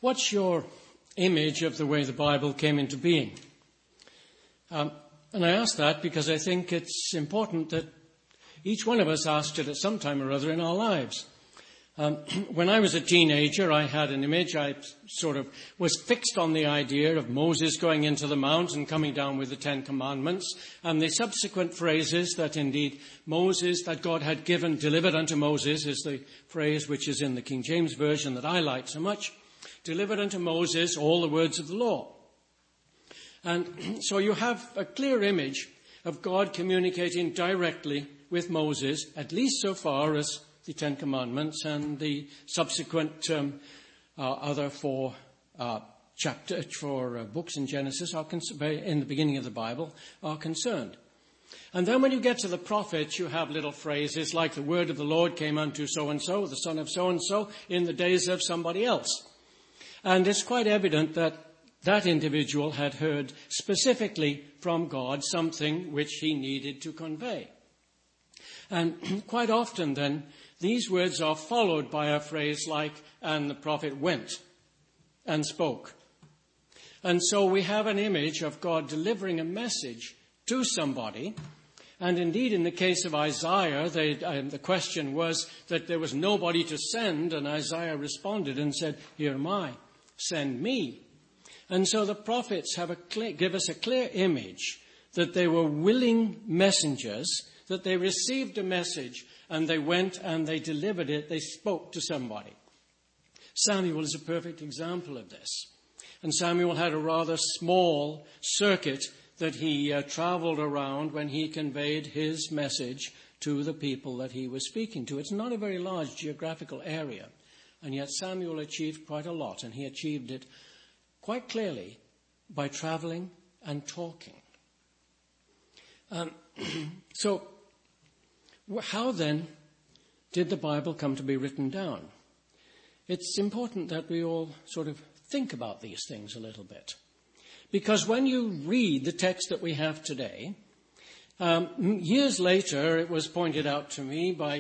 What's your image of the way the Bible came into being? And I ask that because I think it's important that each one of us asked it at some time or other in our lives. When I was a teenager, I had an image. I sort of was fixed on the idea of Moses going into the mount and coming down with the Ten Commandments, and the subsequent phrases that indeed Moses, that God had given, delivered unto Moses, is the phrase which is in the King James Version that I like so much. Delivered unto Moses all the words of the law. And so you have a clear image of God communicating directly with Moses, at least so far as the Ten Commandments and the subsequent other four books in Genesis in the beginning of the Bible are concerned. And then when you get to the prophets, you have little phrases like the word of the Lord came unto so-and-so, the son of so-and-so, in the days of somebody else. And it's quite evident that that individual had heard specifically from God something which he needed to convey. And quite often then, these words are followed by a phrase like, and the prophet went and spoke. And so we have an image of God delivering a message to somebody. And indeed, in the case of Isaiah, the question was that there was nobody to send, and Isaiah responded and said, here am I, send me. And so the prophets give us a clear image that they were willing messengers, that they received a message and they went and they delivered it, they spoke to somebody. Samuel is a perfect example of this. And Samuel had a rather small circuit that he traveled around when he conveyed his message to the people that he was speaking to. It's not a very large geographical area, and yet Samuel achieved quite a lot, and he achieved it quite clearly by traveling and talking. So, how then did the Bible come to be written down? It's important that we all sort of think about these things a little bit. Because when you read the text that we have today, years later it was pointed out to me by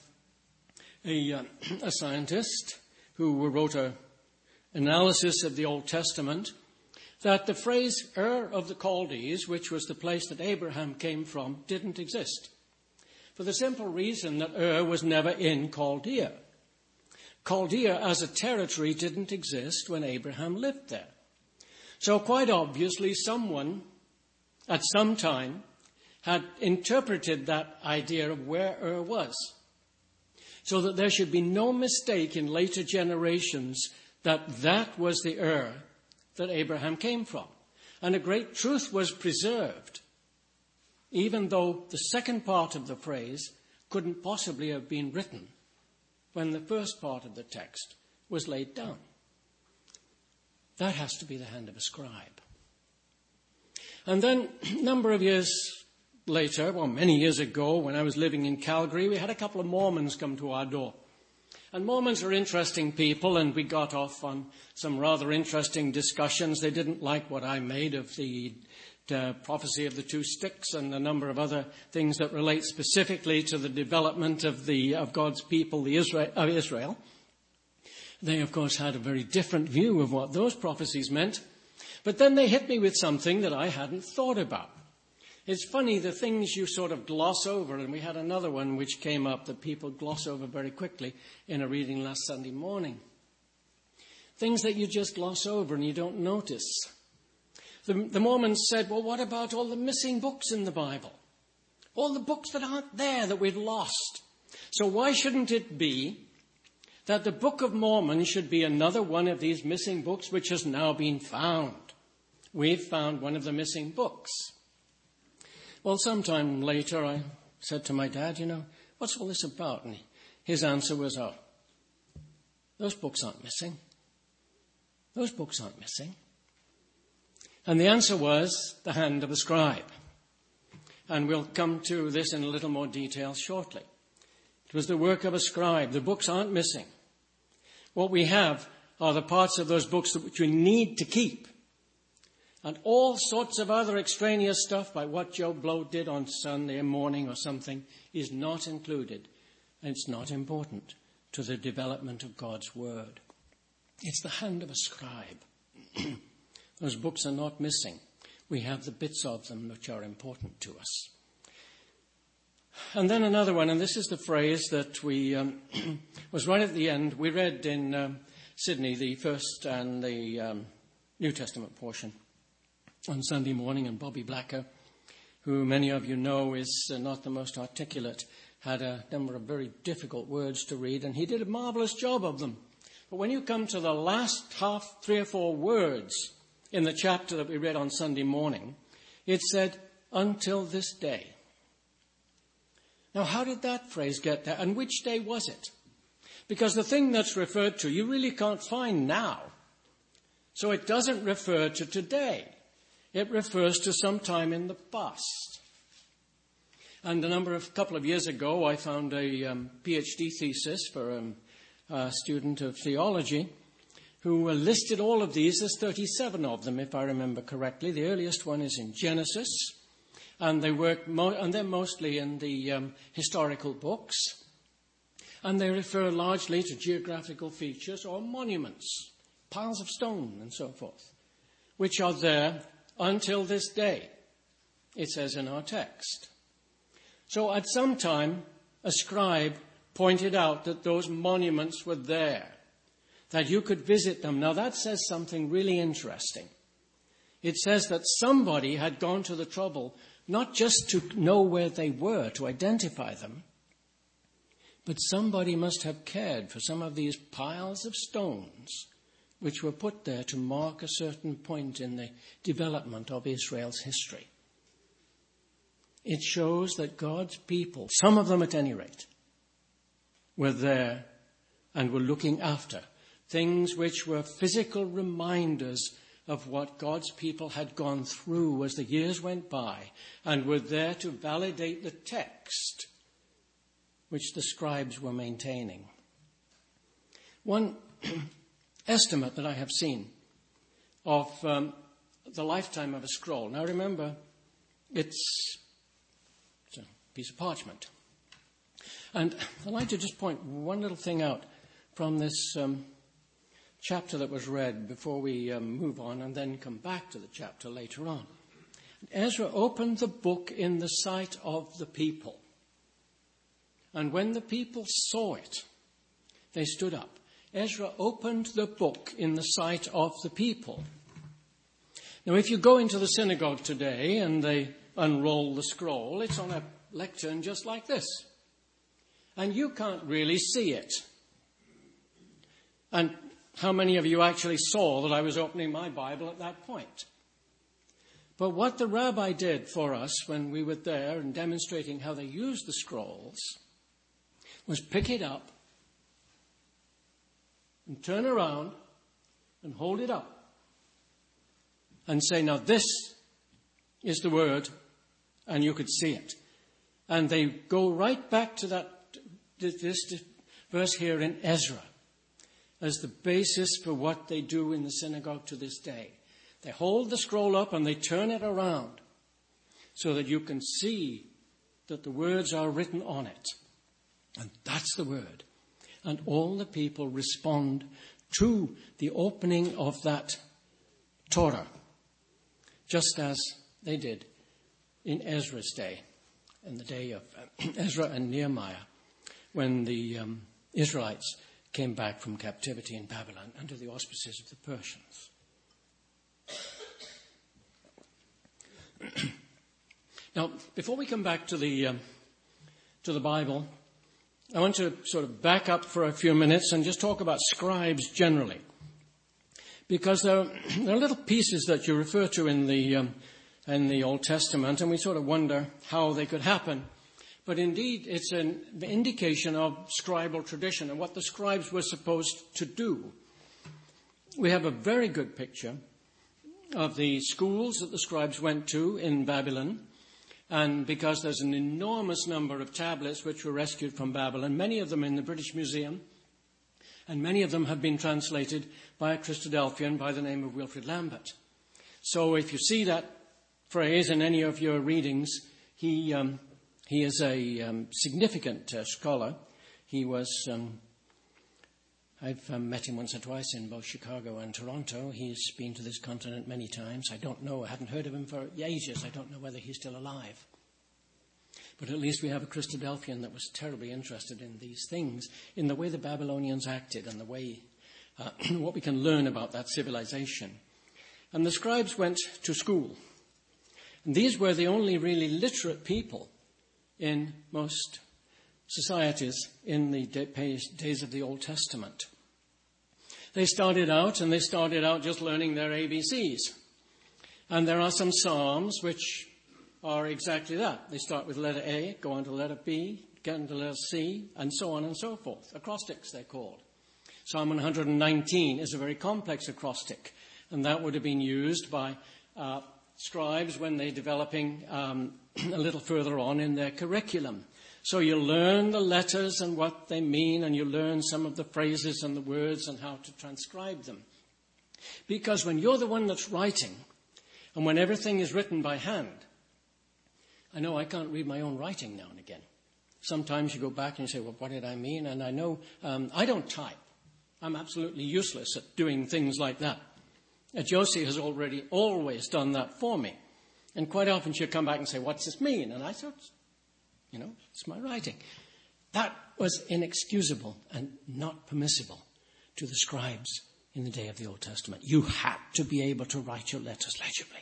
a scientist who wrote an analysis of the Old Testament, that the phrase Ur of the Chaldees, which was the place that Abraham came from, didn't exist. For the simple reason that Ur was never in Chaldea. Chaldea as a territory didn't exist when Abraham lived there. So quite obviously someone at some time had interpreted that idea of where Ur was, so that there should be no mistake in later generations that that was the Ur that Abraham came from. And a great truth was preserved, even though the second part of the phrase couldn't possibly have been written when the first part of the text was laid down. That has to be the hand of a scribe. And then a number of years later, many years ago, when I was living in Calgary, we had a couple of Mormons come to our door. And Mormons are interesting people, and we got off on some rather interesting discussions. They didn't like what I made of the prophecy of the two sticks and a number of other things that relate specifically to the development of God's people, Israel. They, of course, had a very different view of what those prophecies meant. But then they hit me with something that I hadn't thought about. It's funny, the things you sort of gloss over, and we had another one which came up that people gloss over very quickly in a reading last Sunday morning. Things that you just gloss over and you don't notice. The Mormons said, well, what about all the missing books in the Bible? All the books that aren't there that we've lost. So why shouldn't it be that the Book of Mormon should be another one of these missing books which has now been found? We've found one of the missing books. Well, sometime later I said to my dad, what's all this about? And his answer was, those books aren't missing. Those books aren't missing. And the answer was the hand of a scribe. And we'll come to this in a little more detail shortly. It was the work of a scribe. The books aren't missing. What we have are the parts of those books which we need to keep. And all sorts of other extraneous stuff, like what Joe Blow did on Sunday morning or something, is not included. And it's not important to the development of God's Word. It's the hand of a scribe. Those books are not missing. We have the bits of them which are important to us. And then another one, and this is the phrase that we was right at the end. We read in Sydney the first and the New Testament portion on Sunday morning, and Bobby Blacker, who many of you know is not the most articulate, had a number of very difficult words to read, and he did a marvelous job of them. But when you come to the last 3 or 4 words in the chapter that we read on Sunday morning, it said, until this day. Now, how did that phrase get there? And which day was it? Because the thing that's referred to, you really can't find now. So it doesn't refer to today. It refers to some time in the past. And a couple of years ago, I found a PhD thesis for a student of theology who listed all of these. There's 37 of them, if I remember correctly. The earliest one is in Genesis, and they're mostly in the historical books, and they refer largely to geographical features or monuments, piles of stone and so forth, which are there until this day, it says in our text. So at some time, a scribe pointed out that those monuments were there, that you could visit them. Now that says something really interesting. It says that somebody had gone to the trouble not just to know where they were, to identify them, but somebody must have cared for some of these piles of stones which were put there to mark a certain point in the development of Israel's history. It shows that God's people, some of them at any rate, were there and were looking after things which were physical reminders of what God's people had gone through as the years went by, and were there to validate the text which the scribes were maintaining. One estimate that I have seen of the lifetime of a scroll. Now remember, it's a piece of parchment. And I'd like to just point one little thing out from this chapter that was read before we move on and then come back to the chapter later on. Ezra opened the book in the sight of the people. And when the people saw it, they stood up. Ezra opened the book in the sight of the people. Now, if you go into the synagogue today and they unroll the scroll, it's on a lectern just like this. And you can't really see it. And how many of you actually saw that I was opening my Bible at that point? But what the rabbi did for us when we were there and demonstrating how they used the scrolls was pick it up and turn around and hold it up and say, now this is the word, and you could see it. And they go right back to this verse here in Ezra as the basis for what they do in the synagogue to this day. They hold the scroll up and they turn it around so that you can see that the words are written on it. And that's the word. And all the people respond to the opening of that Torah, just as they did in Ezra's day, in the day of Ezra and Nehemiah, when the Israelites came back from captivity in Babylon under the auspices of the Persians. Now, before we come back to the Bible, I want to sort of back up for a few minutes and just talk about scribes generally, because there are little pieces that you refer to in the Old Testament, and we sort of wonder how they could happen. But indeed, it's an indication of scribal tradition and what the scribes were supposed to do. We have a very good picture of the schools that the scribes went to in Babylon. And because there's an enormous number of tablets which were rescued from Babylon, many of them in the British Museum, and many of them have been translated by a Christadelphian by the name of Wilfrid Lambert. So if you see that phrase in any of your readings, he is a significant scholar. He was I've met him once or twice in both Chicago and Toronto. He's been to this continent many times. I don't know. I haven't heard of him for ages. I don't know whether he's still alive. But at least we have a Christadelphian that was terribly interested in these things, in the way the Babylonians acted and the way, what we can learn about that civilization. And the scribes went to school. And these were the only really literate people in most societies in the days of the Old Testament. They started out just learning their ABCs. And there are some psalms which are exactly that. They start with letter A, go on to letter B, get into letter C, and so on and so forth. Acrostics, they're called. Psalm 119 is a very complex acrostic, and that would have been used by scribes when they're developing a little further on in their curriculum. So you learn the letters and what they mean, and you learn some of the phrases and the words and how to transcribe them. Because when you're the one that's writing, and when everything is written by hand, I know I can't read my own writing now and again. Sometimes you go back and you say, well, what did I mean? And I know I don't type. I'm absolutely useless at doing things like that. Josie has always done that for me. And quite often she'll come back and say, what's this mean? And I thought, it's my writing. That was inexcusable and not permissible to the scribes in the day of the Old Testament. You had to be able to write your letters legibly.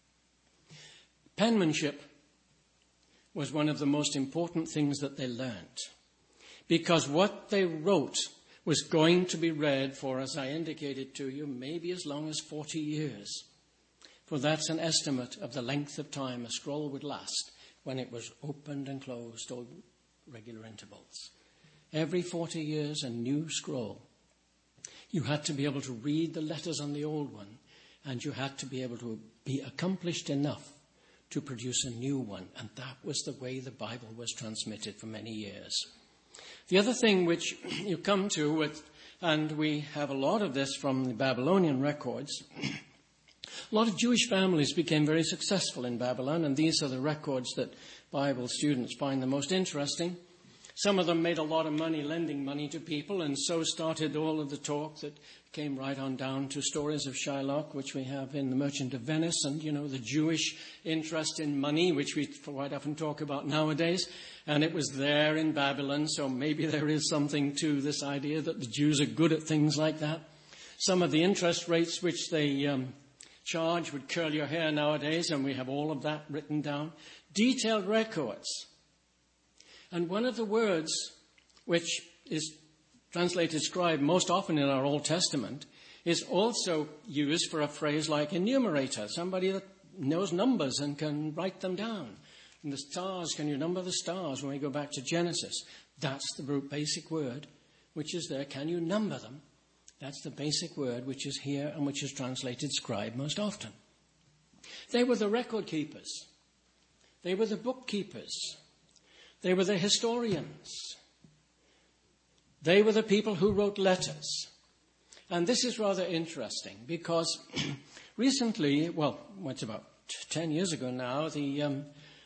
Penmanship was one of the most important things that they learned, because what they wrote was going to be read for, as I indicated to you, maybe as long as 40 years. For that's an estimate of the length of time a scroll would last when it was opened and closed on regular intervals. Every 40 years, a new scroll. You had to be able to read the letters on the old one, and you had to be able to be accomplished enough to produce a new one. And that was the way the Bible was transmitted for many years. The other thing which you come to with, and we have a lot of this from the Babylonian records, a lot of Jewish families became very successful in Babylon, and these are the records that Bible students find the most interesting. Some of them made a lot of money lending money to people, and so started all of the talk that came right on down to stories of Shylock, which we have in The Merchant of Venice, and, the Jewish interest in money, which we quite often talk about nowadays. And it was there in Babylon, so maybe there is something to this idea that the Jews are good at things like that. Some of the interest rates which they charge would curl your hair nowadays, and we have all of that written down. Detailed records. And one of the words which is translated scribe most often in our Old Testament is also used for a phrase like enumerator, somebody that knows numbers and can write them down. And the stars, can you number the stars when we go back to Genesis? That's the basic word which is there. Can you number them? That's the basic word which is here and which is translated scribe most often. They were the record keepers. They were the bookkeepers. They were the historians. They were the people who wrote letters. And this is rather interesting because recently, it's about 10 years ago now, the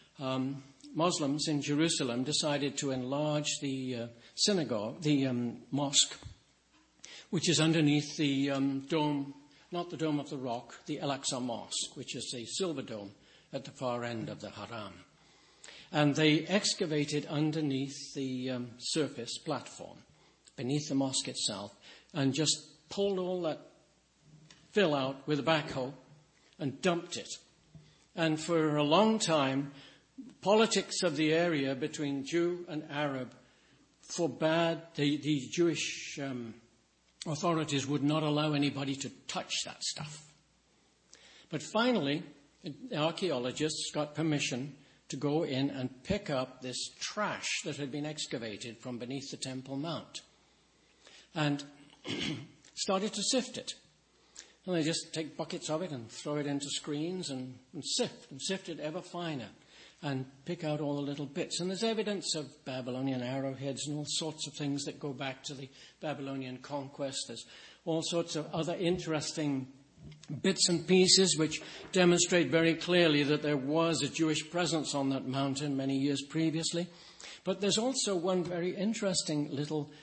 Muslims in Jerusalem decided to enlarge the synagogue, the mosque, which is underneath the dome, not the Dome of the Rock, the Al-Aqsa Mosque, which is the silver dome at the far end of the Haram. And they excavated underneath the surface platform, beneath the mosque itself, and just pulled all that fill out with a backhoe and dumped it. And for a long time, politics of the area between Jew and Arab forbade, the Jewish authorities would not allow anybody to touch that stuff. But finally, the archaeologists got permission to go in and pick up this trash that had been excavated from beneath the Temple Mount and started to sift it. And they just take buckets of it and throw it into screens and sift it ever finer and pick out all the little bits. And there's evidence of Babylonian arrowheads and all sorts of things that go back to the Babylonian conquest. There's all sorts of other interesting bits and pieces which demonstrate very clearly that there was a Jewish presence on that mountain many years previously. But there's also one very interesting little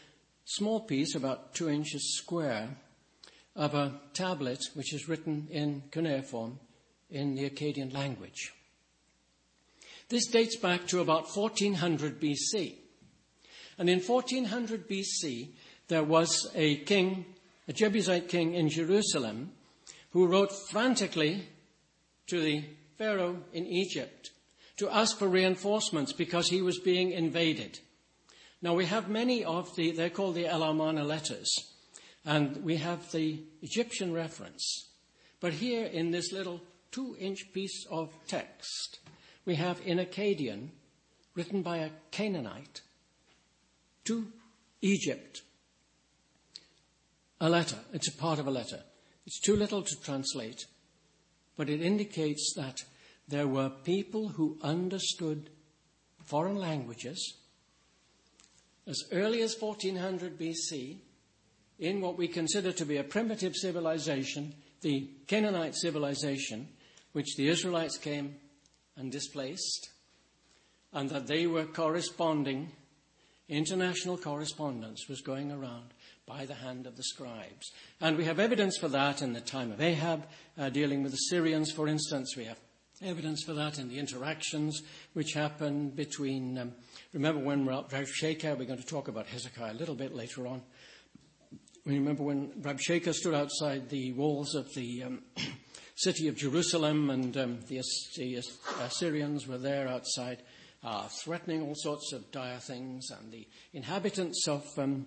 small piece, about 2 inches square, of a tablet which is written in cuneiform in the Akkadian language. This dates back to about 1400 BC. And in 1400 BC, there was a king, a Jebusite king in Jerusalem, who wrote frantically to the Pharaoh in Egypt to ask for reinforcements because he was being invaded. Now, we have many of they're called the El Amarna letters, and we have the Egyptian reference. But here in this little 2-inch piece of text, we have in Akkadian, written by a Canaanite, to Egypt, a letter. It's a part of a letter. It's too little to translate, but it indicates that there were people who understood foreign languages as early as 1400 BC in what we consider to be a primitive civilization, the Canaanite civilization, which the Israelites came and displaced, and that they were corresponding. International correspondence was going around by the hand of the scribes. And we have evidence for that in the time of Ahab, dealing with the Syrians, for instance. We have evidence for that in the interactions which happened between, remember when Rabshakeh, we're going to talk about Hezekiah a little bit later on. Remember when Rabshakeh stood outside the walls of the city of Jerusalem, and the Assyrians were there outside, threatening all sorts of dire things, and the inhabitants of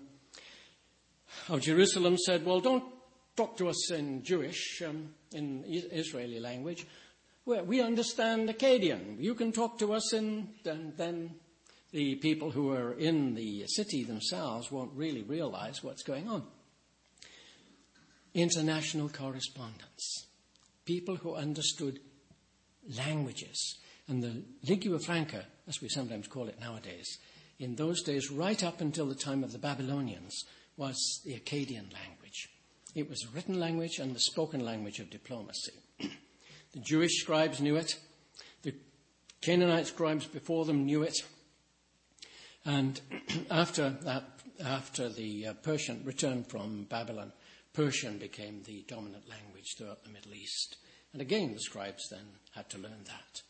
Jerusalem said, well, don't talk to us in Jewish, in Israeli language. Well, we understand Akkadian. You can talk to us in... And then the people who are in the city themselves won't really realize what's going on. International correspondence. People who understood languages. And the Lingua Franca, as we sometimes call it nowadays, in those days, right up until the time of the Babylonians, was the Akkadian language. It was a written language and the spoken language of diplomacy. The Jewish scribes knew it. The Canaanite scribes before them knew it. And after the Persian returned from Babylon, Persian became the dominant language throughout the Middle East. And again, the scribes then had to learn that.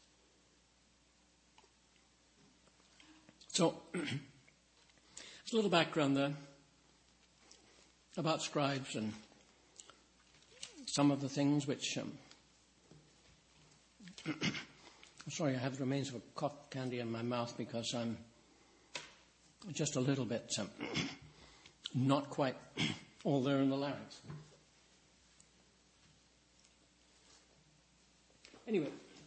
So, there's a little background there about scribes and some of the things which... sorry, I have the remains of a cotton candy in my mouth because I'm just a little bit not quite all there in the larynx. Anyway,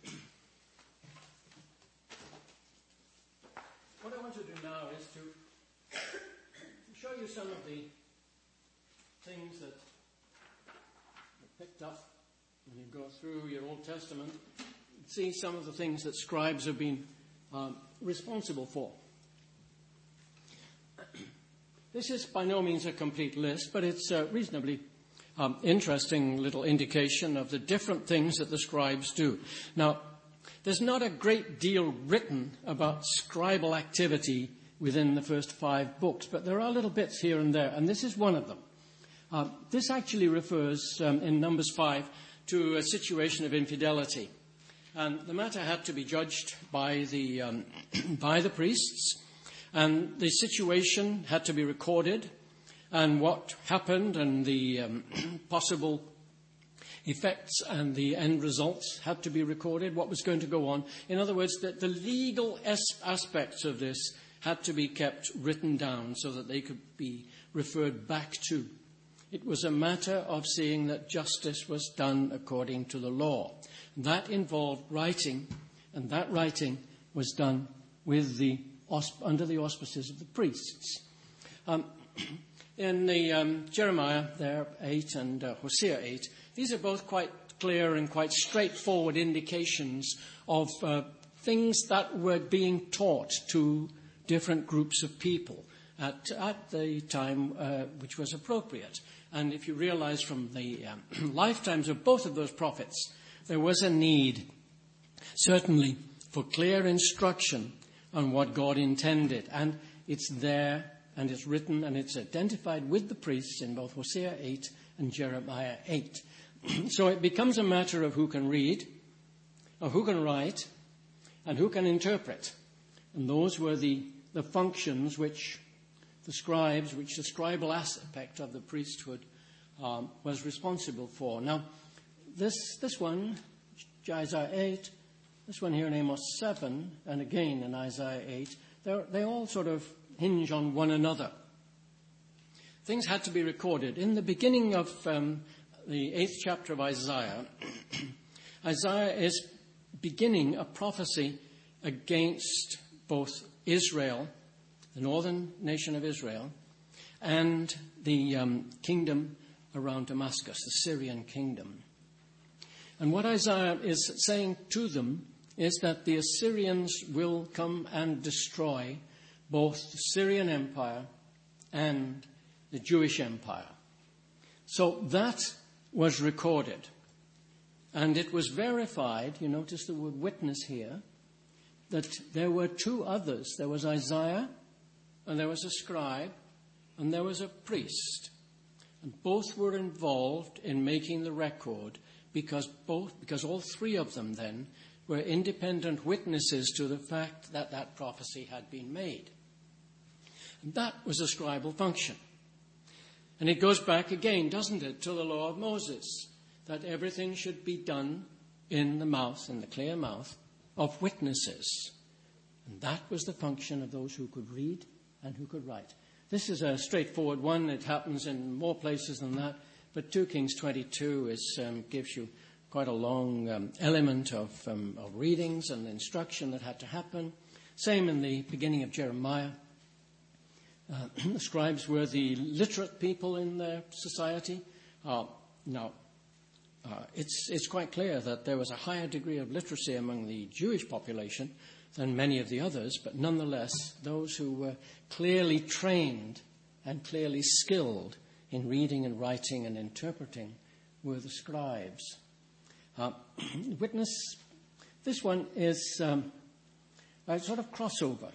what I want to do now is to show you some of the things that are picked up when you go through your Old Testament. See some of the things that scribes have been responsible for. This is by no means a complete list, but it's a reasonably interesting little indication of the different things that the scribes do. Now, there's not a great deal written about scribal activity within the first 5 books, but there are little bits here and there, and this is one of them. This actually refers, in Numbers 5, to a situation of infidelity. And the matter had to be judged by the priests, and the situation had to be recorded, and what happened and the possible effects and the end results had to be recorded, what was going to go on. In other words, the legal aspects of this had to be kept written down so that they could be referred back to. It was a matter of seeing that justice was done according to the law. That involved writing, and that writing was done with under the auspices of the priests. In the Jeremiah there, 8, and Hosea 8, these are both quite clear and quite straightforward indications of things that were being taught to different groups of people at the time which was appropriate. And if you realize from the lifetimes of both of those prophets, there was a need, certainly, for clear instruction on what God intended. And it's there and it's written and it's identified with the priests in both Hosea 8 and Jeremiah 8. So it becomes a matter of who can read, or who can write, and who can interpret. And those were the functions which the scribal aspect of the priesthood was responsible for. Now, this one, Isaiah 8, this one here in Amos 7, and again in Isaiah 8, they all sort of hinge on one another. Things had to be recorded. In the beginning of the 8th chapter of Isaiah, Isaiah is beginning a prophecy against both Israel, the northern nation of Israel, and the kingdom around Damascus, the Syrian kingdom. And what Isaiah is saying to them is that the Assyrians will come and destroy both the Syrian Empire and the Jewish Empire. So that was recorded. And it was verified, you notice the word witness here, that there were two others. There was Isaiah, and there was a scribe, and there was a priest. And both were involved in making the record because all three of them then were independent witnesses to the fact that that prophecy had been made. And that was a scribal function. And it goes back again, doesn't it, to the law of Moses, that everything should be done in the clear mouth of witnesses. And that was the function of those who could read and who could write. This is a straightforward one. It happens in more places than that. But 2 Kings 22 gives you quite a long element of readings and instruction that had to happen. Same in the beginning of Jeremiah. The scribes were the literate people in their society. It's quite clear that there was a higher degree of literacy among the Jewish population than many of the others, but nonetheless, those who were clearly trained and clearly skilled in reading and writing and interpreting were the scribes. Witness, this one is a sort of crossover.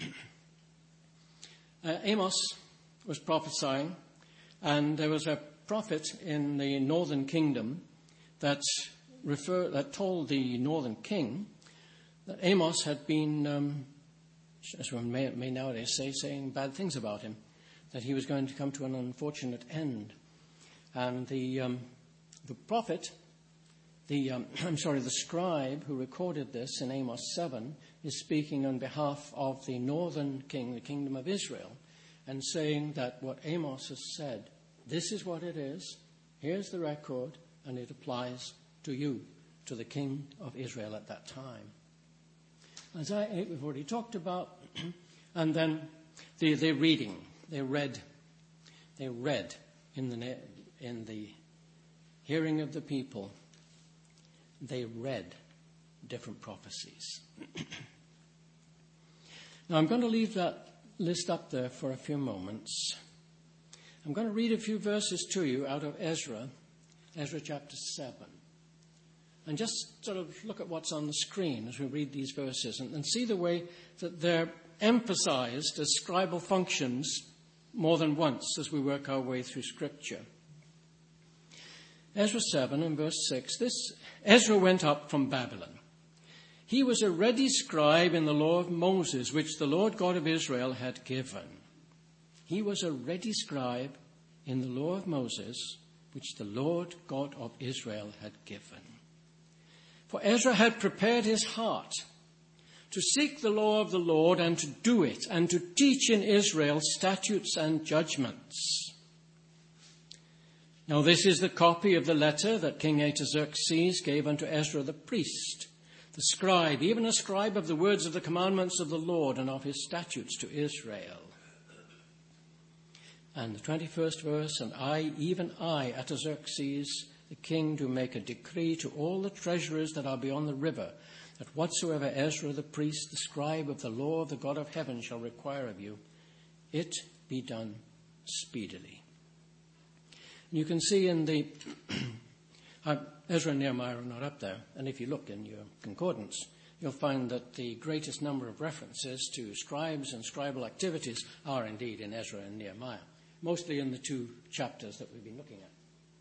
Amos was prophesying, and there was a prophet in the northern kingdom that told the northern king that Amos had been, as one may nowadays say, saying bad things about him, that he was going to come to an unfortunate end. And the prophet, the scribe who recorded this in Amos 7 is speaking on behalf of the northern king, the kingdom of Israel, and saying that what Amos has said, this is what it is, here's the record, and it applies to you, to the king of Israel at that time. Isaiah 8 we've already talked about, and then the reading. They read in the hearing of the people. They read different prophecies. Now I'm going to leave that list up there for a few moments. I'm going to read a few verses to you out of Ezra chapter 7. And just sort of look at what's on the screen as we read these verses and see the way that they're emphasized as scribal functions more than once as we work our way through Scripture. Ezra 7 and verse 6, Ezra went up from Babylon. He was a ready scribe in the law of Moses, which the Lord God of Israel had given. He was a ready scribe in the law of Moses, which the Lord God of Israel had given. For Ezra had prepared his heart to seek the law of the Lord and to do it, and to teach in Israel statutes and judgments. Now this is the copy of the letter that King Artaxerxes gave unto Ezra the priest, the scribe, even a scribe of the words of the commandments of the Lord and of his statutes to Israel. And the 21st verse, and I, even I, Artaxerxes, the king, do make a decree to all the treasurers that are beyond the river, that whatsoever Ezra the priest, the scribe of the law of the God of heaven shall require of you, it be done speedily. You can see in the Ezra and Nehemiah are not up there, and if you look in your concordance, you'll find that the greatest number of references to scribes and scribal activities are indeed in Ezra and Nehemiah, mostly in the 2 chapters that we've been looking at.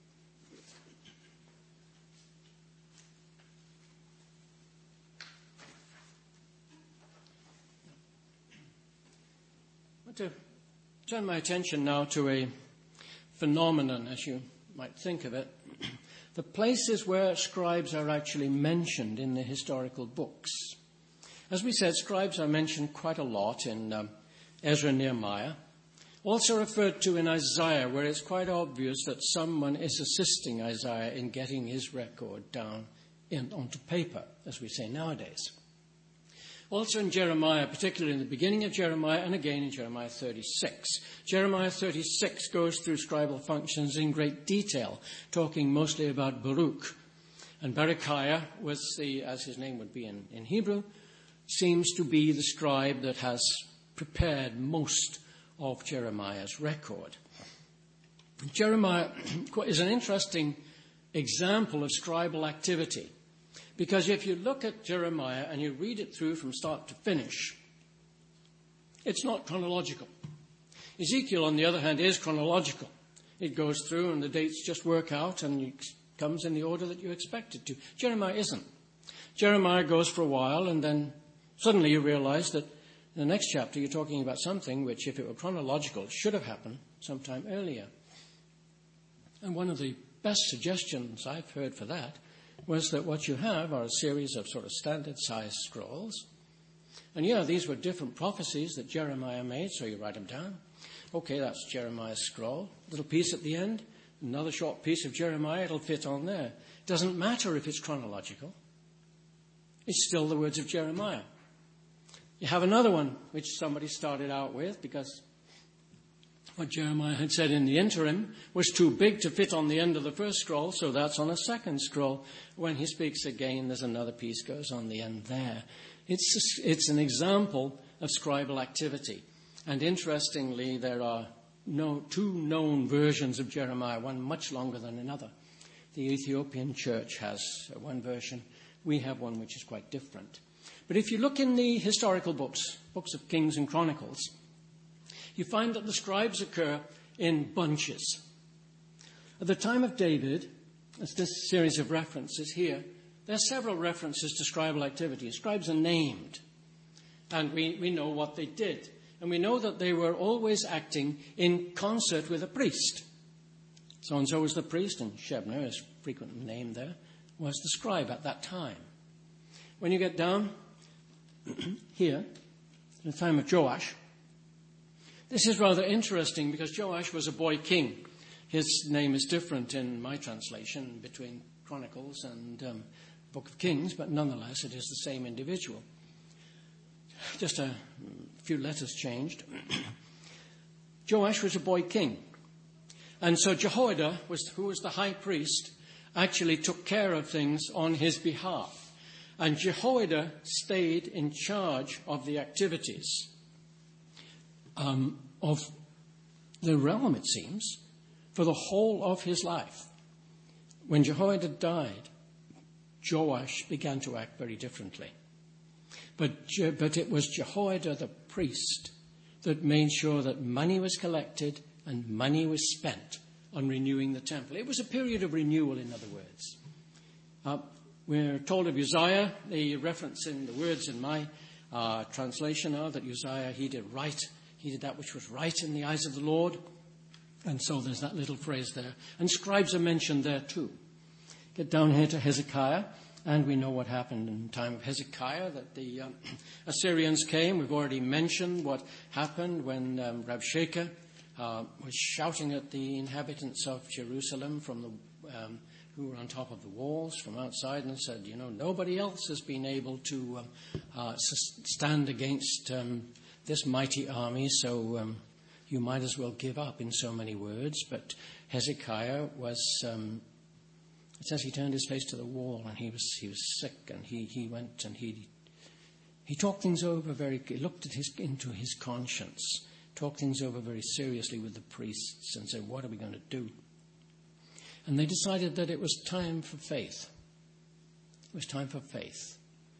I want to turn my attention now to a phenomenon, as you might think of it, the places where scribes are actually mentioned in the historical books. As we said, scribes are mentioned quite a lot in Ezra and Nehemiah. Also referred to in Isaiah, where it's quite obvious that someone is assisting Isaiah in getting his record down onto paper, as we say nowadays. Also in Jeremiah, particularly in the beginning of Jeremiah and again in Jeremiah 36. Jeremiah 36 goes through scribal functions in great detail, talking mostly about Baruch. And Berechiah, as his name would be in Hebrew, seems to be the scribe that has prepared most of Jeremiah's record. Jeremiah is an interesting example of scribal activity. Because if you look at Jeremiah and you read it through from start to finish, it's not chronological. Ezekiel, on the other hand, is chronological. It goes through and the dates just work out and it comes in the order that you expect it to. Jeremiah isn't. Jeremiah goes for a while and then suddenly you realize that in the next chapter you're talking about something which, if it were chronological, should have happened sometime earlier. And one of the best suggestions I've heard for that was that what you have are a series of sort of standard-sized scrolls. And these were different prophecies that Jeremiah made, so you write them down. Okay, that's Jeremiah's scroll. Little piece at the end, another short piece of Jeremiah, it'll fit on there. It doesn't matter if it's chronological. It's still the words of Jeremiah. You have another one, which somebody started out with, because what Jeremiah had said in the interim was too big to fit on the end of the first scroll, so that's on a second scroll. When he speaks again, there's another piece goes on the end there. It's an example of scribal activity. And interestingly, there are 2 known versions of Jeremiah, one much longer than another. The Ethiopian church has one version. We have one which is quite different. But if you look in the historical books of Kings and Chronicles, you find that the scribes occur in bunches. At the time of David, as this series of references here, there are several references to scribal activity. Scribes are named, and we know what they did. And we know that they were always acting in concert with a priest. So-and-so was the priest, and Shebna, is frequently named there, was the scribe at that time. When you get down here, in the time of Joash, this is rather interesting because Joash was a boy king. His name is different in my translation between Chronicles and Book of Kings, but nonetheless it is the same individual. Just a few letters changed. Joash was a boy king. And so Jehoiada, who was the high priest, actually took care of things on his behalf. And Jehoiada stayed in charge of the activities of the realm, it seems, for the whole of his life. When Jehoiada died, Joash began to act very differently. But it was Jehoiada the priest that made sure that money was collected and money was spent on renewing the temple. It was a period of renewal, in other words. We're told of Uzziah. The reference in the words in my translation are that Uzziah, he did right. He did that which was right in the eyes of the Lord. And so there's that little phrase there. And scribes are mentioned there too. Get down here to Hezekiah, and we know what happened in the time of Hezekiah, that the Assyrians came. We've already mentioned what happened when Rabshakeh was shouting at the inhabitants of Jerusalem from who were on top of the walls from outside and said, nobody else has been able to stand against this mighty army, so you might as well give up, in so many words. But Hezekiah was, it says he turned his face to the wall and he was sick, and he went and he talked things over he looked into his conscience, talked things over very seriously with the priests and said, what are we going to do? And they decided that it was time for faith. It was time for faith.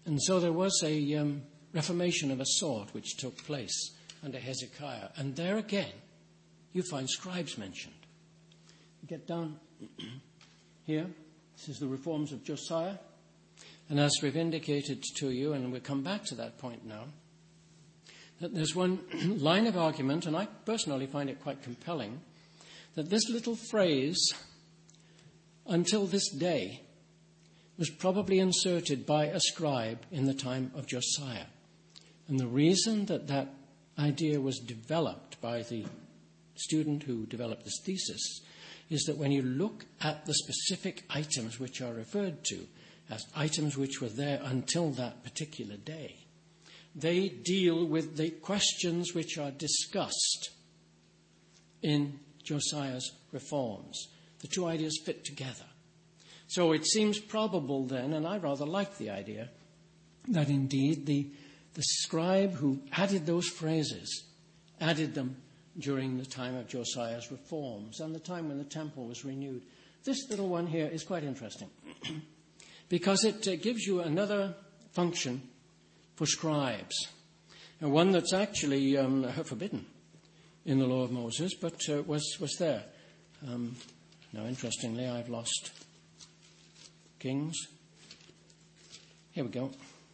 And so there was a reformation of a sort which took place under Hezekiah. And there again, you find scribes mentioned. You get down here. This is the reforms of Josiah. And as we've indicated to you, and we'll come back to that point now, that there's one line of argument, and I personally find it quite compelling, that this little phrase, until this day, was probably inserted by a scribe in the time of Josiah. And the reason that that idea was developed by the student who developed this thesis is that when you look at the specific items which are referred to as items which were there until that particular day, they deal with the questions which are discussed in Josiah's reforms. The two ideas fit together. So it seems probable then, and I rather like the idea, that indeed the scribe who added those phrases added them during the time of Josiah's reforms and the time when the temple was renewed. This little one here is quite interesting because it gives you another function for scribes, and one that's actually forbidden in the law of Moses, but was there. Now, interestingly, I've lost Kings. Here we go.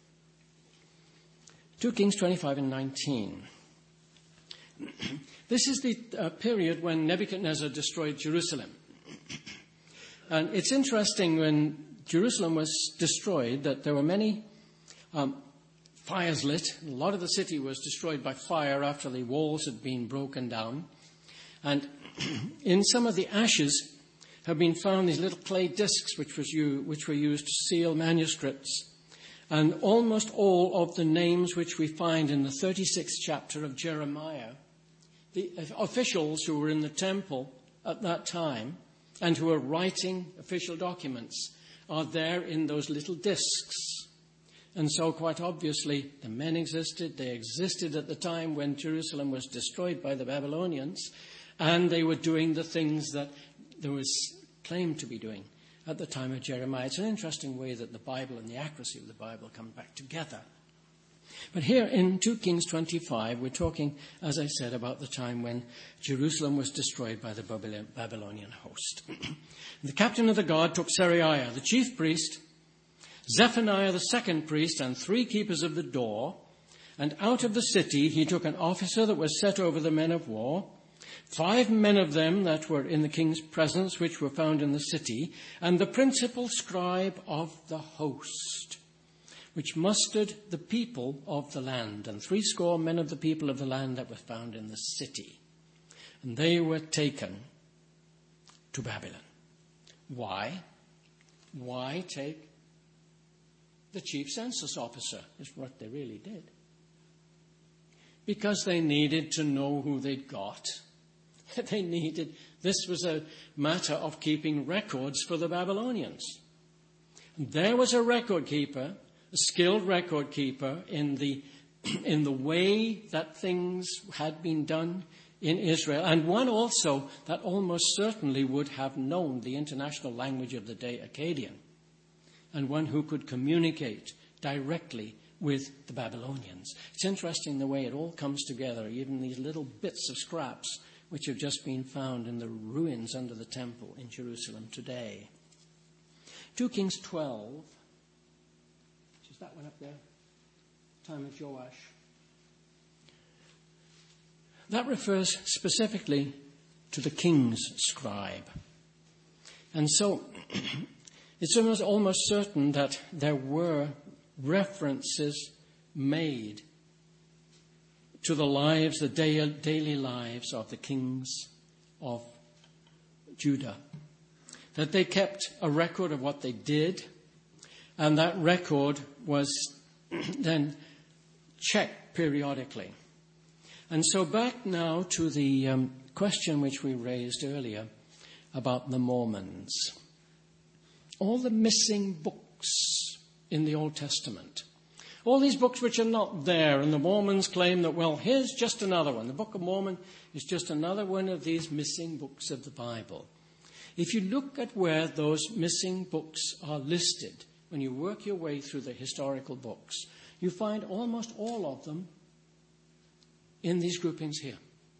2 Kings 25 and 19. This is the period when Nebuchadnezzar destroyed Jerusalem. And it's interesting when Jerusalem was destroyed that there were many fires lit. A lot of the city was destroyed by fire after the walls had been broken down. And in some of the ashes have been found these little clay discs which were used to seal manuscripts. And almost all of the names which we find in the 36th chapter of Jeremiah, the officials who were in the temple at that time and who were writing official documents, are there in those little discs. And so quite obviously the men existed. They existed at the time when Jerusalem was destroyed by the Babylonians, and they were doing the things that there was claimed to be doing at the time of Jeremiah. It's an interesting way that the Bible and the accuracy of the Bible come back together. But here in 2 Kings 25, we're talking, as I said, about the time when Jerusalem was destroyed by the Babylonian host. The captain of the guard took Seraiah, the chief priest, Zephaniah, the second priest, and 3 keepers of the door, and out of the city he took an officer that was set over the men of war, 5 men of them that were in the king's presence, which were found in the city, and the principal scribe of the host, which mustered the people of the land, and 70 men of the people of the land that were found in the city. And they were taken to Babylon. Why? Why take the chief census officer, is what they really did. Because they needed to know who they'd got. This was a matter of keeping records for the Babylonians. And there was a record keeper, a skilled record keeper in the way that things had been done in Israel, and one also that almost certainly would have known the international language of the day, Akkadian, and one who could communicate directly with the Babylonians. It's interesting the way it all comes together, even these little bits of scraps which have just been found in the ruins under the temple in Jerusalem today. 2 Kings 12, which is that one up there, time of Joash. That refers specifically to the king's scribe. And so it's almost certain that there were references made to the lives, the daily lives of the kings of Judah. That they kept a record of what they did, and that record was then checked periodically. And so back now to the question which we raised earlier about the Mormons. All the missing books in the Old Testament. All these books which are not there, and the Mormons claim that, well, here's just another one. The Book of Mormon is just another one of these missing books of the Bible. If you look at where those missing books are listed when you work your way through the historical books, you find almost all of them in these groupings here.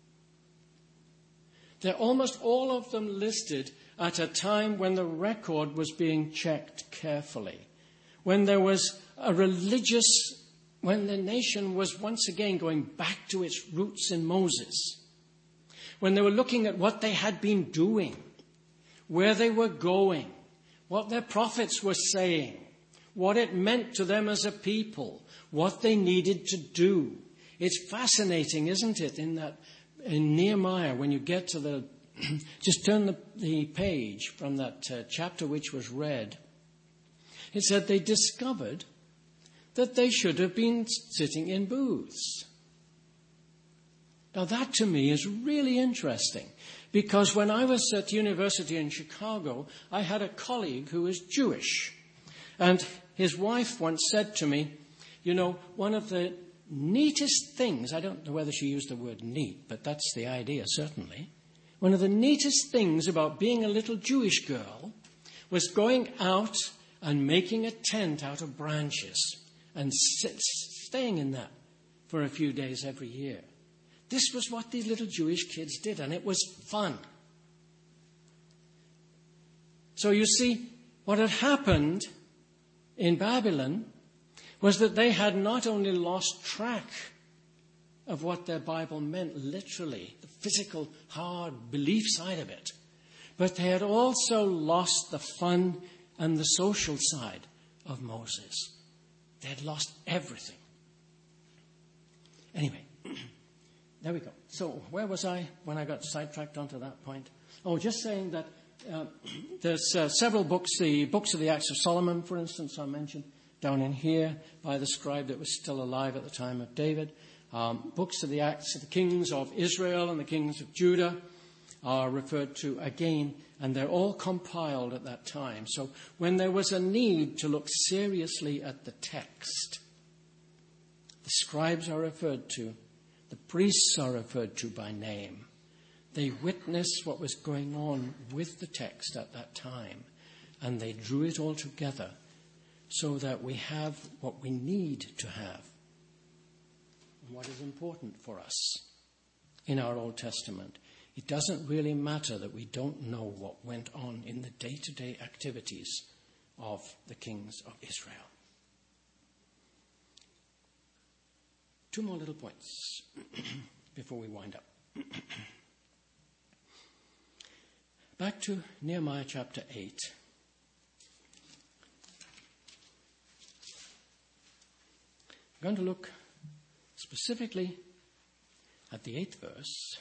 They're almost all of them listed at a time when the record was being checked carefully, when there was when the nation was once again going back to its roots in Moses, when they were looking at what they had been doing, where they were going, what their prophets were saying, what it meant to them as a people, what they needed to do. It's fascinating, isn't it, in Nehemiah, when you get to just turn the page from that chapter which was read. It said they discovered that they should have been sitting in booths. Now that to me is really interesting, because when I was at university in Chicago, I had a colleague who was Jewish. And his wife once said to me, you know, one of the neatest things, I don't know whether she used the word neat, but that's the idea certainly. One of the neatest things about being a little Jewish girl was going out and making a tent out of branches and staying in that for a few days every year. This was what these little Jewish kids did, and it was fun. So you see, what had happened in Babylon was that they had not only lost track of what their Bible meant literally, the physical, hard belief side of it, but they had also lost the fun and the social side of Moses. They had lost everything. Anyway, there we go. So where was I when I got sidetracked onto that point? Oh, just saying that there's several books, the books of the Acts of Solomon, for instance, I mentioned down in here by the scribe that was still alive at the time of David. Books of the Acts of the kings of Israel and the kings of Judah are referred to again, and they're all compiled at that time. So when there was a need to look seriously at the text, the scribes are referred to, the priests are referred to by name. They witnessed what was going on with the text at that time, and they drew it all together so that we have what we need to have, and what is important for us in our Old Testament. It doesn't really matter that we don't know what went on in the day-to-day activities of the kings of Israel. Two more little points before we wind up. Back to Nehemiah chapter 8. I'm going to look specifically at the 8th verse.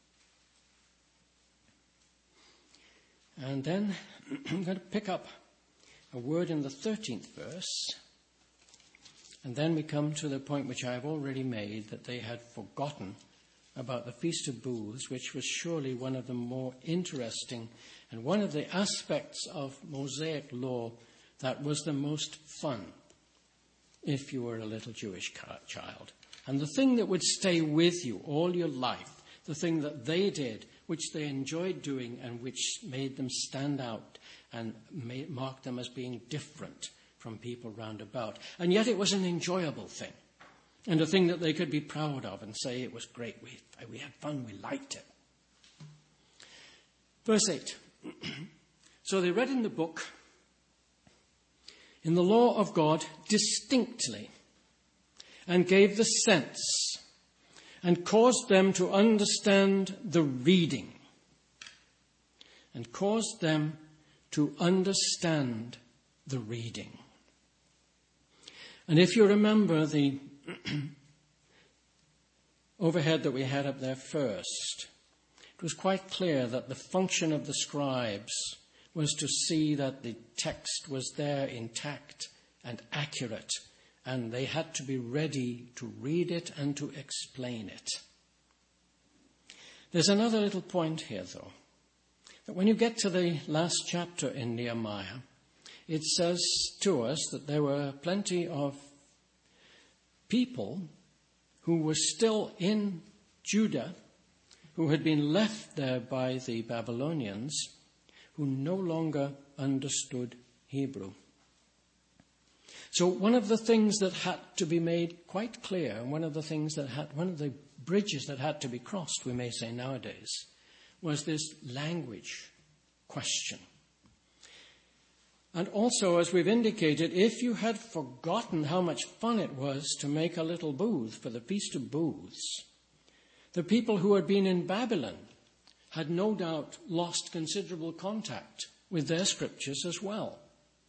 And then I'm going to pick up a word in the 13th verse. And then we come to the point which I have already made, that they had forgotten about the Feast of Booths, which was surely one of the more interesting and one of the aspects of Mosaic law that was the most fun if you were a little Jewish child. And the thing that would stay with you all your life, the thing that they did, which they enjoyed doing and which made them stand out and marked them as being different from people round about. And yet it was an enjoyable thing, and a thing that they could be proud of and say it was great. We had fun, we liked it. Verse 8. So they read in the book, in the law of God, distinctly, and gave the sense, and caused them to understand the reading, and caused them to understand the reading. And if you remember the overhead that we had up there first, it was quite clear that the function of the scribes was to see that the text was there intact and accurate, and they had to be ready to read it and to explain it. There's another little point here, though, that when you get to the last chapter in Nehemiah, it says to us that there were plenty of people who were still in Judah, who had been left there by the Babylonians, who no longer understood Hebrew. So one of the things that had to be made quite clear, and one of the bridges that had to be crossed, we may say nowadays, was this language question. And also, as we've indicated, if you had forgotten how much fun it was to make a little booth for the Feast of Booths, the people who had been in Babylon had no doubt lost considerable contact with their scriptures as well.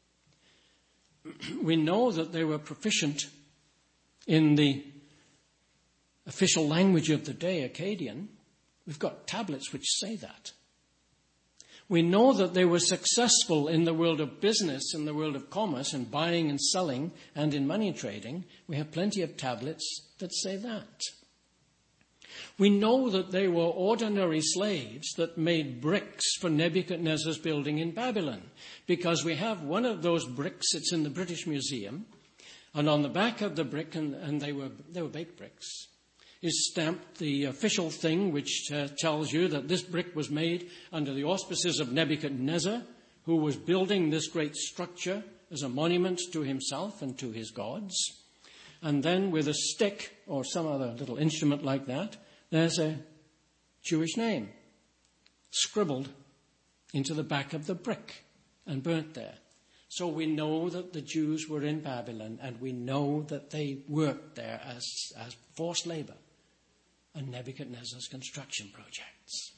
We know that they were proficient in the official language of the day, Akkadian. We've got tablets which say that. We know that they were successful in the world of business, in the world of commerce, in buying and selling, and in money trading. We have plenty of tablets that say that. We know that they were ordinary slaves that made bricks for Nebuchadnezzar's building in Babylon, because we have one of those bricks. It's in the British Museum, and on the back of the brick, and they were baked bricks, is stamped the official thing which tells you that this brick was made under the auspices of Nebuchadnezzar, who was building this great structure as a monument to himself and to his gods. And then with a stick or some other little instrument like that, there's a Jewish name scribbled into the back of the brick and burnt there. So we know that the Jews were in Babylon, and we know that they worked there as forced labor on Nebuchadnezzar's construction projects.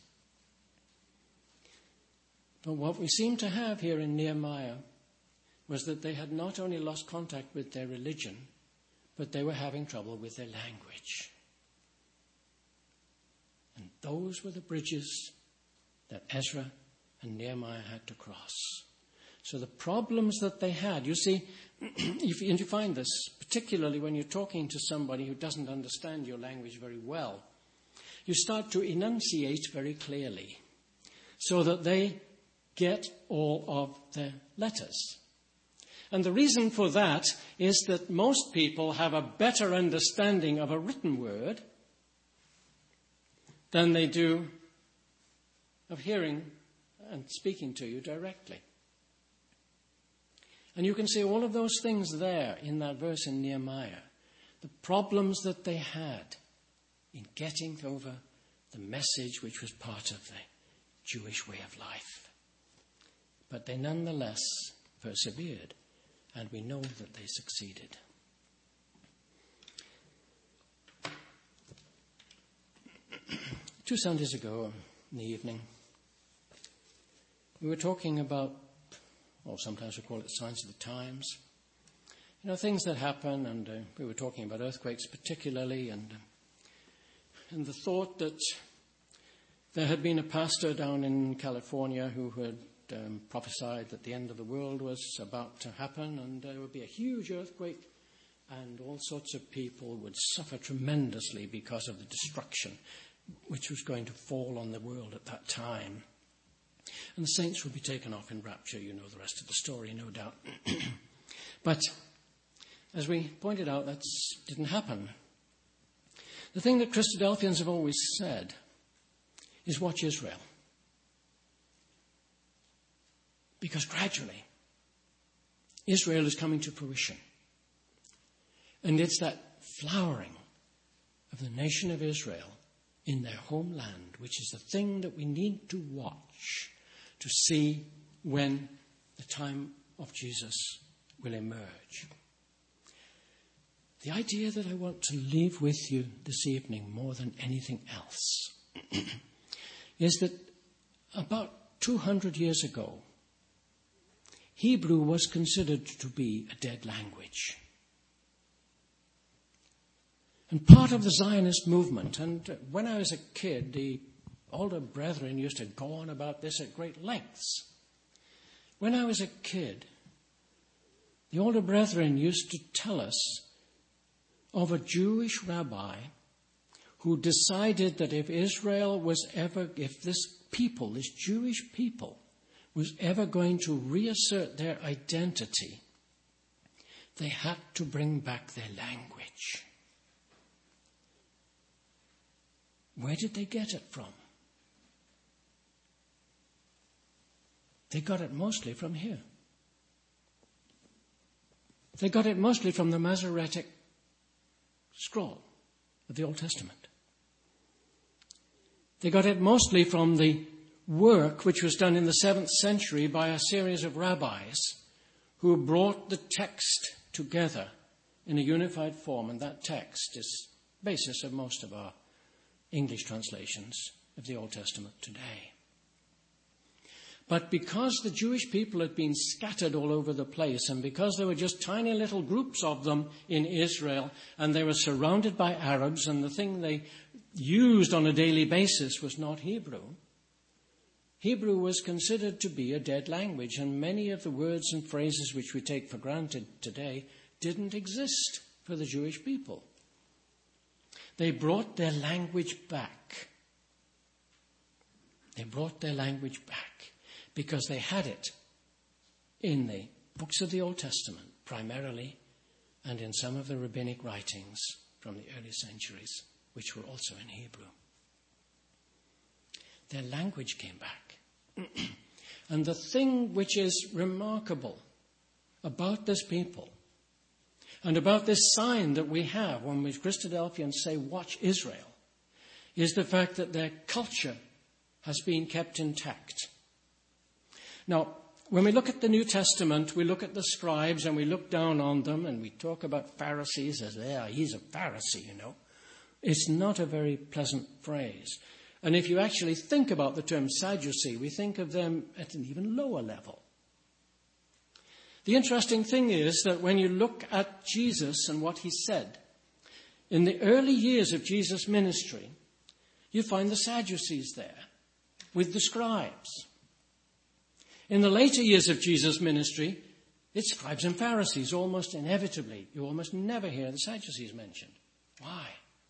But what we seem to have here in Nehemiah was that they had not only lost contact with their religion, but they were having trouble with their language. And those were the bridges that Ezra and Nehemiah had to cross. So the problems that they had, you see, and you find this particularly when you're talking to somebody who doesn't understand your language very well, you start to enunciate very clearly so that they get all of the letters. And the reason for that is that most people have a better understanding of a written word than they do of hearing and speaking to you directly. And you can see all of those things there in that verse in Nehemiah. The problems that they had in getting over the message which was part of the Jewish way of life. But they nonetheless persevered, and we know that they succeeded. Two Sundays ago in the evening, we were talking about, or sometimes we call it signs of the times, things that happen, and we were talking about earthquakes particularly, and the thought that there had been a pastor down in California who had prophesied that the end of the world was about to happen, and there would be a huge earthquake, and all sorts of people would suffer tremendously because of the destruction which was going to fall on the world at that time. And the saints would be taken off in rapture. You know the rest of the story, no doubt. But as we pointed out, that didn't happen. The thing that Christadelphians have always said is watch Israel. Because gradually, Israel is coming to fruition. And it's that flowering of the nation of Israel in their homeland, which is the thing that we need to watch to see when the time of Jesus will emerge. The idea that I want to leave with you this evening more than anything else is that about 200 years ago, Hebrew was considered to be a dead language. And part of the Zionist movement, and when I was a kid, the older brethren used to go on about this at great lengths. When I was a kid, the older brethren used to tell us of a Jewish rabbi who decided that if this people, this Jewish people, was ever going to reassert their identity, they had to bring back their language. Where did they get it from? They got it mostly from here. They got it mostly from the Masoretic scroll of the Old Testament. They got it mostly from the work which was done in the 7th century by a series of rabbis who brought the text together in a unified form, and that text is the basis of most of our English translations of the Old Testament today. But because the Jewish people had been scattered all over the place, and because there were just tiny little groups of them in Israel, and they were surrounded by Arabs, and the thing they used on a daily basis was not Hebrew, Hebrew was considered to be a dead language, and many of the words and phrases which we take for granted today didn't exist for the Jewish people. They brought their language back. They brought their language back because they had it in the books of the Old Testament primarily, and in some of the rabbinic writings from the early centuries, which were also in Hebrew. Their language came back. And the thing which is remarkable about this people and about this sign that we have when we Christadelphians say, watch Israel, is the fact that their culture has been kept intact. Now, when we look at the New Testament, we look at the scribes and we look down on them and we talk about Pharisees as, he's a Pharisee, you know. It's not a very pleasant phrase. And if you actually think about the term Sadducee, we think of them at an even lower level. The interesting thing is that when you look at Jesus and what he said, in the early years of Jesus' ministry, you find the Sadducees there with the scribes. In the later years of Jesus' ministry, it's scribes and Pharisees almost inevitably. You almost never hear the Sadducees mentioned. Why?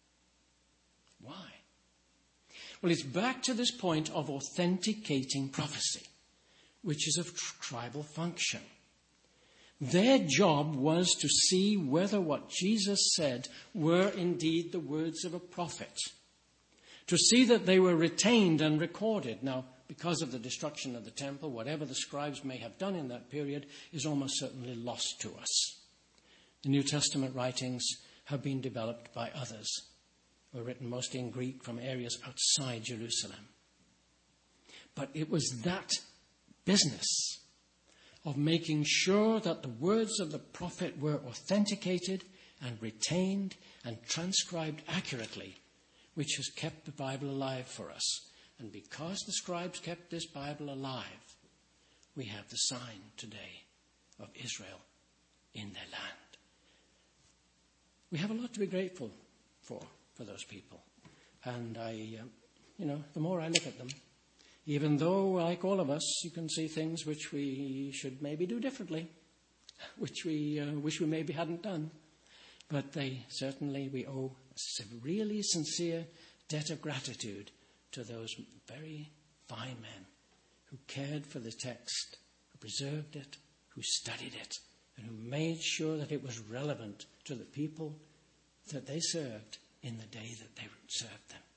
Why? Well, it's back to this point of authenticating prophecy, which is of tribal function. Their job was to see whether what Jesus said were indeed the words of a prophet, to see that they were retained and recorded. Now, because of the destruction of the temple, whatever the scribes may have done in that period is almost certainly lost to us. The New Testament writings have been developed by others, were written mostly in Greek from areas outside Jerusalem. But it was that business of making sure that the words of the prophet were authenticated and retained and transcribed accurately, which has kept the Bible alive for us. And because the scribes kept this Bible alive, we have the sign today of Israel in their land. We have a lot to be grateful for those people. And the more I look at them, even though, like all of us, you can see things which we should maybe do differently, which we wish we maybe hadn't done. But we owe a really sincere debt of gratitude to those very fine men who cared for the text, who preserved it, who studied it, and who made sure that it was relevant to the people that they served in the day that they served them.